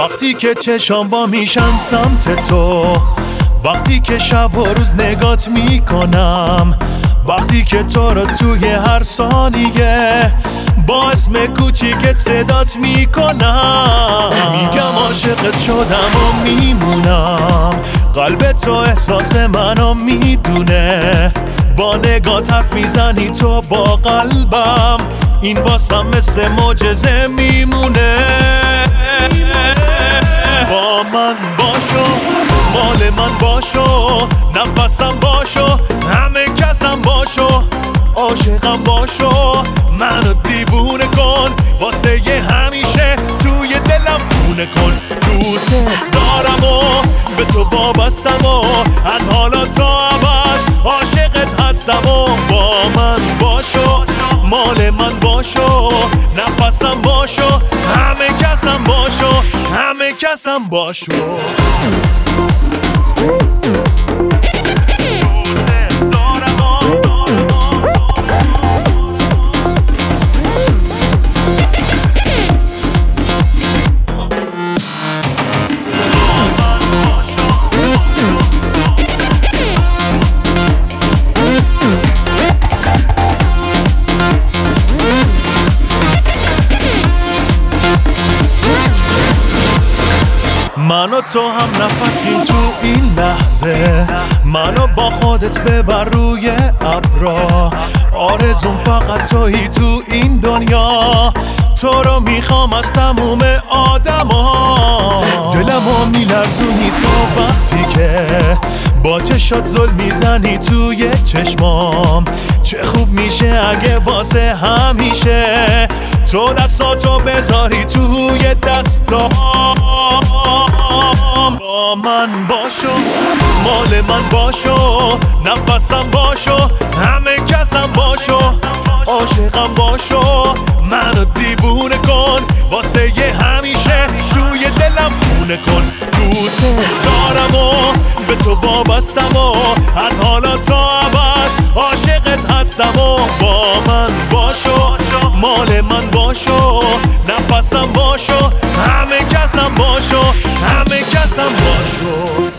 وقتی که چشام وا میشن سمت تو، وقتی که شب و روز نگات میکنم، وقتی که تو رو توی هر ثانیه با اسم کوچیکت صدات میکنم. میگم عاشقت شدم و میمونم، قلب تو احساس منو میدونه، با نگات حرف میزنی تو با قلبم، این واسم مثل معجزه میمونه. با من باشو، مال من باشو، نفسم باشو، همه کسم باشو، عاشقم باشو، منو دیوونه کن، واسه یه همیشه توی دلم خونه کن. دوست دارم و به تو وابستم و از حالا تا ابد عاشقت هستم و با من باشو، مال من باشو، نفسم باشو، همه کسم باشو، همه کسم باشو. من و تو هم نفسیم تو این لحظه، منو با خودت ببر روی ابرا، آرزوم فقط تویی تو این دنیا، تو رو میخوام از تموم آدما. دلمو میلرزونی تو وقتی که با چشات زل میزنی توی چشمام، چه خوب میشه اگه واسه همیشه تو دستاتو بذاری توی دستام. با من باشو، مال من باشو، نفسم باشو، همه کسم باشو، عاشقم باشو، منو دیوونه کن، واسه یه همیشه توی دلم خونه کن. دوست دارم و به تو وابستم و از حالا تا ابد عاشقت هستم و با من باشو، مال من باشو، نفسم باشو، همه کسم باشو، همه کسم باشو.